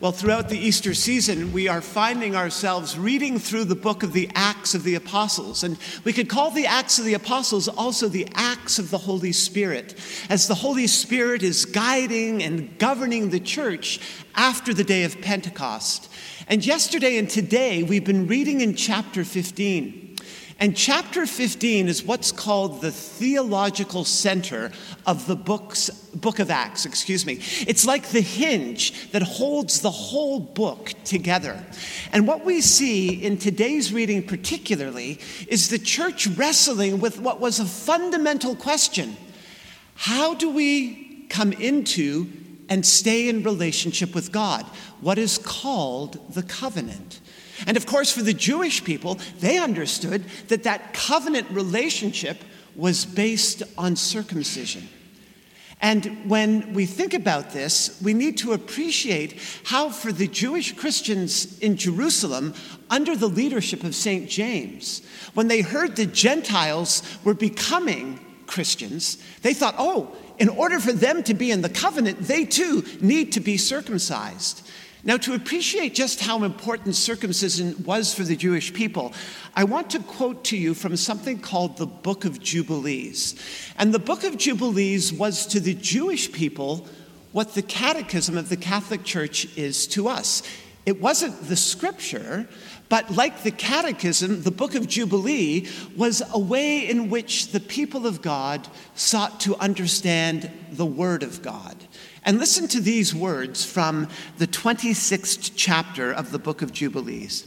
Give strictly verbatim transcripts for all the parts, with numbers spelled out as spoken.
Well, throughout the Easter season, we are finding ourselves reading through the book of the Acts of the Apostles. And we could call the Acts of the Apostles also the Acts of the Holy Spirit, as the Holy Spirit is guiding and governing the church after the day of Pentecost. And yesterday and today, we've been reading in chapter fifteen. And chapter fifteen is what's called the theological center of the books, book of Acts, excuse me. It's like the hinge that holds the whole book together. And what we see in today's reading particularly is the church wrestling with what was a fundamental question. How do we come into and stay in relationship with God? What is called the covenant. And of course, for the Jewish people, they understood that that covenant relationship was based on circumcision. And when we think about this, we need to appreciate how for the Jewish Christians in Jerusalem, under the leadership of Saint James, when they heard the Gentiles were becoming Christians, they thought, oh, in order for them to be in the covenant, they too need to be circumcised. Now, to appreciate just how important circumcision was for the Jewish people, I want to quote to you from something called the Book of Jubilees. And the Book of Jubilees was to the Jewish people what the Catechism of the Catholic Church is to us. It wasn't the scripture, but like the Catechism, the Book of Jubilee was a way in which the people of God sought to understand the Word of God. And listen to these words from the twenty-sixth chapter of the Book of Jubilees.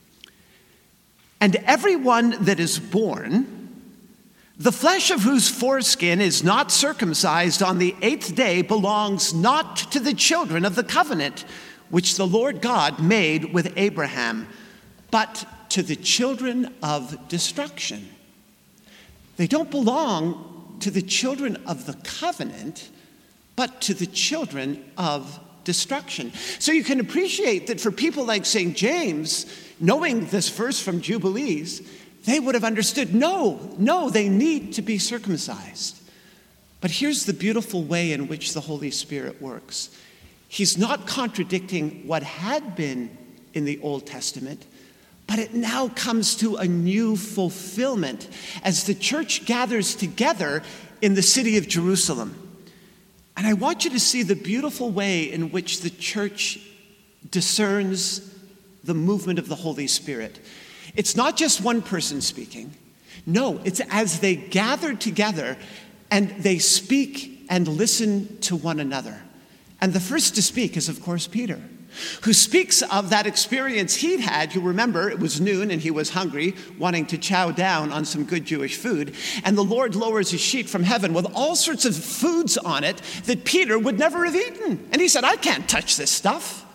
And everyone that is born, the flesh of whose foreskin is not circumcised on the eighth day, belongs not to the children of the covenant, which the Lord God made with Abraham, but to the children of destruction. They don't belong to the children of the covenant, but to the children of destruction. So you can appreciate that for people like Saint James, knowing this verse from Jubilees, they would have understood, no, no, they need to be circumcised. But here's the beautiful way in which the Holy Spirit works. He's not contradicting what had been in the Old Testament, but it now comes to a new fulfillment as the church gathers together in the city of Jerusalem. And I want you to see the beautiful way in which the church discerns the movement of the Holy Spirit. It's not just one person speaking. No, it's as they gather together and they speak and listen to one another. And the first to speak is, of course, Peter, who speaks of that experience he'd had. You remember, it was noon and he was hungry, wanting to chow down on some good Jewish food. And the Lord lowers a sheet from heaven with all sorts of foods on it that Peter would never have eaten. And he said, I can't touch this stuff.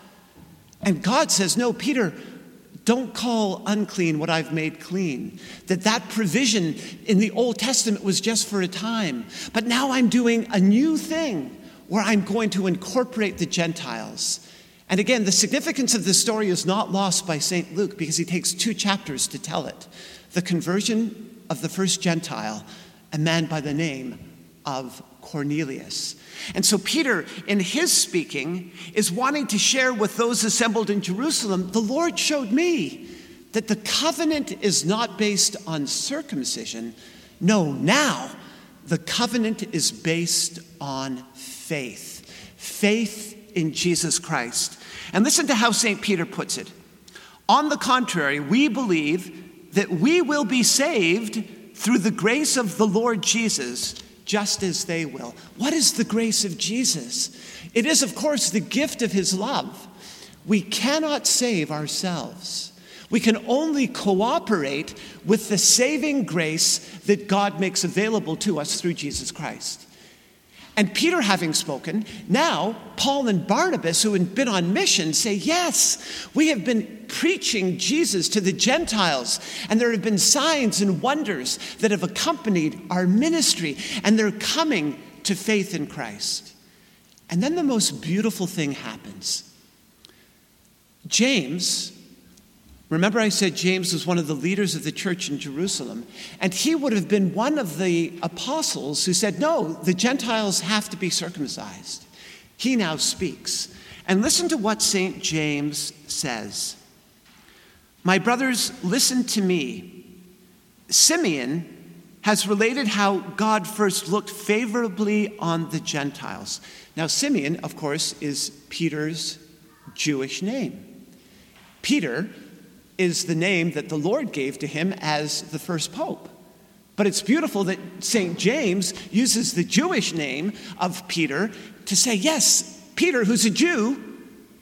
And God says, no, Peter, don't call unclean what I've made clean. That that provision in the Old Testament was just for a time. But now I'm doing a new thing where I'm going to incorporate the Gentiles. And again, the significance of this story is not lost by Saint Luke because he takes two chapters to tell it. The conversion of the first Gentile, a man by the name of Cornelius. And so Peter, in his speaking, is wanting to share with those assembled in Jerusalem, the Lord showed me that the covenant is not based on circumcision. No, now the covenant is based on faith. Faith in Jesus Christ. And listen to how Saint Peter puts it. On the contrary, we believe that we will be saved through the grace of the Lord Jesus, just as they will. What is the grace of Jesus? It is, of course, the gift of his love. We cannot save ourselves. We can only cooperate with the saving grace that God makes available to us through Jesus Christ. And Peter having spoken, now Paul and Barnabas, who had been on mission, say, yes, we have been preaching Jesus to the Gentiles, and there have been signs and wonders that have accompanied our ministry, and they're coming to faith in Christ. And then the most beautiful thing happens. James, remember I said James was one of the leaders of the church in Jerusalem, and he would have been one of the apostles who said, no, the Gentiles have to be circumcised. He now speaks. And listen to what Saint James says. My brothers, listen to me. Simeon has related how God first looked favorably on the Gentiles. Now, Simeon, of course, is Peter's Jewish name. Peter is the name that the Lord gave to him as the first pope. But it's beautiful that Saint James uses the Jewish name of Peter to say, yes, Peter, who's a Jew,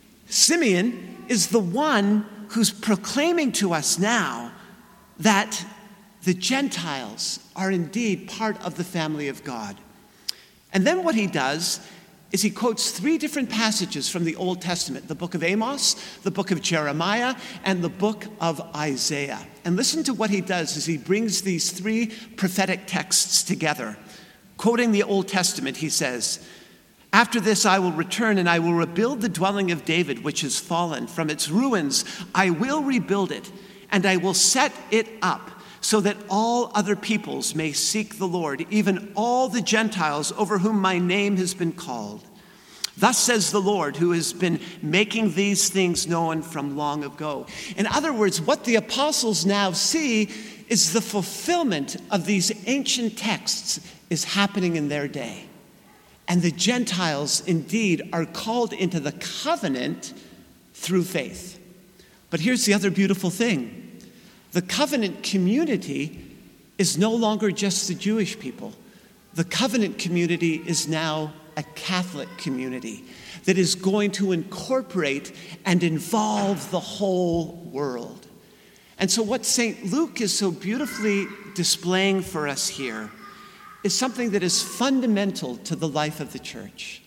Simeon is the one who's proclaiming to us now that the Gentiles are indeed part of the family of God. And then what he does is he quotes three different passages from the Old Testament, the book of Amos, the book of Jeremiah, and the book of Isaiah. And listen to what he does as he brings these three prophetic texts together. Quoting the Old Testament, he says, after this I will return and I will rebuild the dwelling of David, which has fallen. From its ruins I will rebuild it, and I will set it up, so that all other peoples may seek the Lord, even all the Gentiles over whom my name has been called. Thus says the Lord, who has been making these things known from long ago. In other words, what the apostles now see is the fulfillment of these ancient texts is happening in their day. And the Gentiles indeed are called into the covenant through faith. But here's the other beautiful thing. The covenant community is no longer just the Jewish people. The covenant community is now a Catholic community that is going to incorporate and involve the whole world. And so what Saint Luke is so beautifully displaying for us here is something that is fundamental to the life of the church.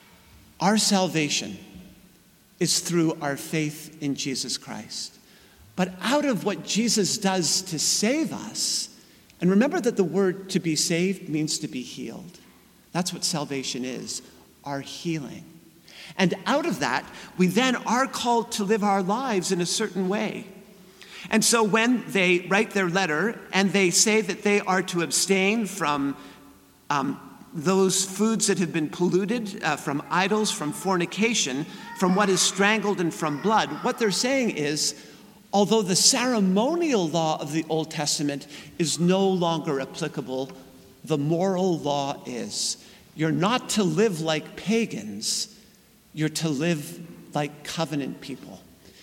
Our salvation is through our faith in Jesus Christ. But out of what Jesus does to save us, and remember that the word to be saved means to be healed. That's what salvation is, our healing. And out of that, we then are called to live our lives in a certain way. And so when they write their letter and they say that they are to abstain from um, those foods that have been polluted, uh, from idols, from fornication, from what is strangled, and from blood, what they're saying is, although the ceremonial law of the Old Testament is no longer applicable, the moral law is. You're not to live like pagans, you're to live like covenant people.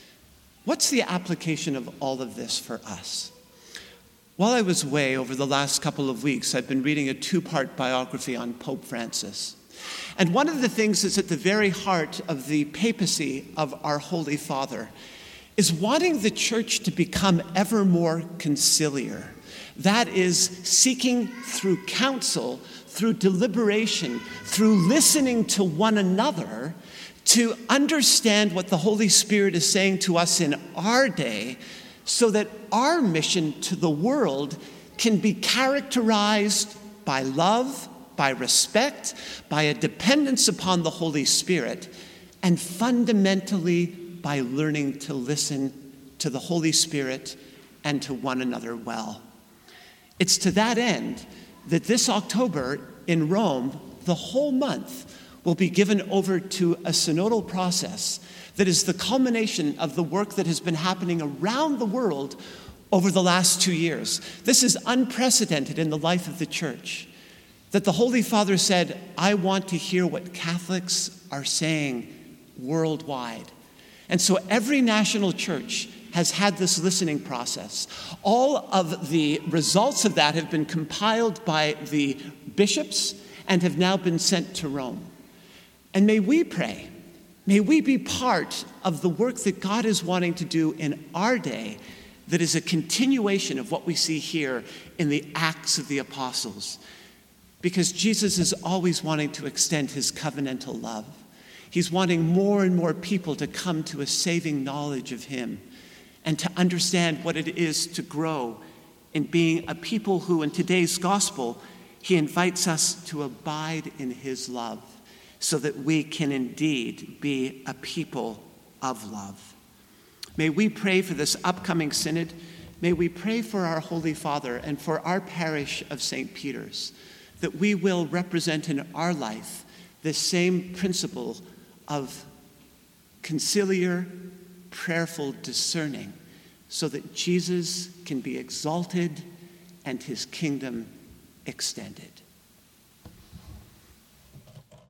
What's the application of all of this for us? While I was away over the last couple of weeks, I've been reading a two-part biography on Pope Francis. And one of the things that's at the very heart of the papacy of our Holy Father is wanting the church to become ever more conciliar. That is, seeking through counsel, through deliberation, through listening to one another, to understand what the Holy Spirit is saying to us in our day, so that our mission to the world can be characterized by love, by respect, by a dependence upon the Holy Spirit, and fundamentally by learning to listen to the Holy Spirit and to one another well. It's to that end that this October in Rome, the whole month will be given over to a synodal process that is the culmination of the work that has been happening around the world over the last two years. This is unprecedented in the life of the church, that the Holy Father said, I want to hear what Catholics are saying worldwide. And so every national church has had this listening process. All of the results of that have been compiled by the bishops and have now been sent to Rome. And may we pray, may we be part of the work that God is wanting to do in our day that is a continuation of what we see here in the Acts of the Apostles. Because Jesus is always wanting to extend his covenantal love. He's wanting more and more people to come to a saving knowledge of him and to understand what it is to grow in being a people who, in today's gospel, he invites us to abide in his love so that we can indeed be a people of love. May we pray for this upcoming synod. May we pray for our Holy Father and for our parish of Saint Peter's, that we will represent in our life this same principle of conciliar, prayerful, discerning, so that Jesus can be exalted and his kingdom extended.